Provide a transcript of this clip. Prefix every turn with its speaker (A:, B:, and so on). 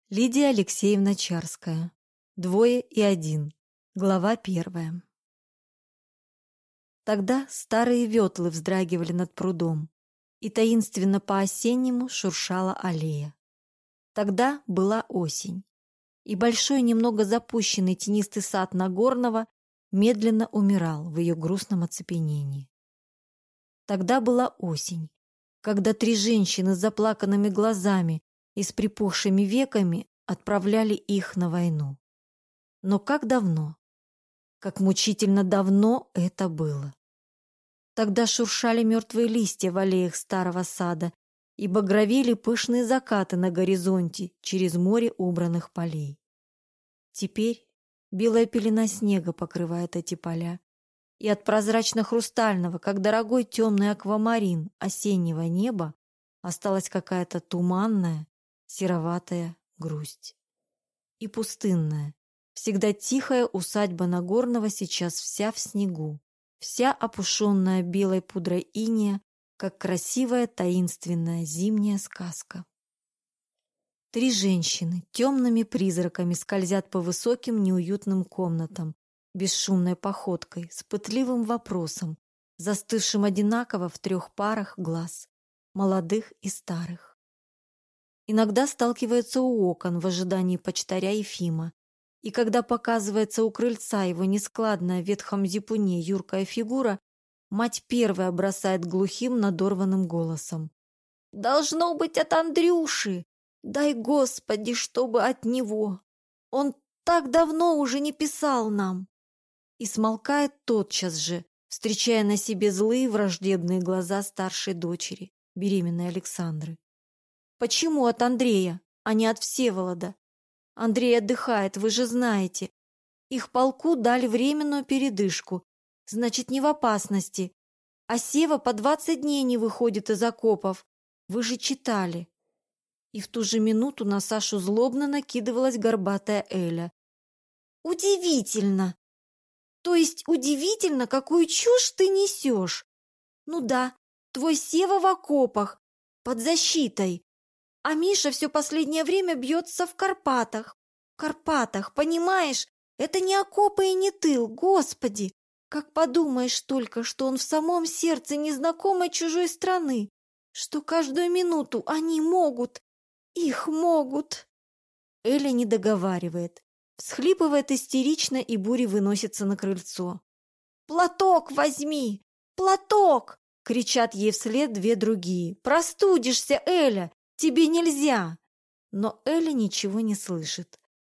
A: Лидия Алексеевна Чарская. Двое и один. Глава 1. Тогда старые ветлы вздрагивали над прудом, и таинственно по-осеннему шуршала аллея. Тогда была осень, и большой, немного запущенный тенистый сад Нагорного медленно умирал в ее грустном оцепенении. Тогда была осень, когда три женщины с заплаканными глазами и с припухшими веками отправляли их на войну. Но как давно, как мучительно давно это было. Тогда шуршали мертвые листья в аллеях старого сада и багровели пышные закаты на горизонте через море убранных полей. Теперь белая пелена снега покрывает эти поля, и от прозрачно-хрустального, как дорогой темный аквамарин осеннего неба, осталась какая-то туманная, сероватая грусть. И пустынная, всегда тихая усадьба Нагорного сейчас вся в снегу, вся опушенная белой пудрой инея, как красивая таинственная зимняя сказка. Три женщины темными призраками скользят по высоким неуютным комнатам, бесшумной походкой, с пытливым вопросом, застывшим одинаково в трех парах глаз, молодых и старых. Иногда сталкиваются у окон в ожидании почтаря Ефима, и когда показывается у крыльца его нескладная в ветхом зипуне юркая фигура, мать первая бросает глухим надорванным голосом: «Должно быть от Андрюши! Дай, Господи, чтобы от него! Он так давно уже не писал нам!» И смолкает тотчас же, встречая на себе злые враждебные глаза старшей дочери, беременной Александры. «Почему от Андрея, а не от Всеволода? Андрей отдыхает, вы же знаете. Их полку дали временную передышку, значит, не в опасности. А Сева по 20 дней не выходит из окопов. Вы же читали». И в ту же минуту на Сашу злобно накидывалась горбатая Эля. «Удивительно! То есть удивительно, какую чушь ты несешь. Ну да, твой Сева в окопах, под защитой. А Миша все последнее время бьется в Карпатах. В Карпатах, понимаешь? Это не окопы и не тыл, Господи! Как подумаешь только, что он в самом сердце незнакомой чужой страны, что каждую минуту они могут, их могут». Эля не договаривает, всхлипывает истерично и бурей выносится на крыльцо. «Платок возьми! Платок!» — кричат ей вслед две другие. «Простудишься, Эля! Тебе нельзя!» Но Эля ничего не слышит.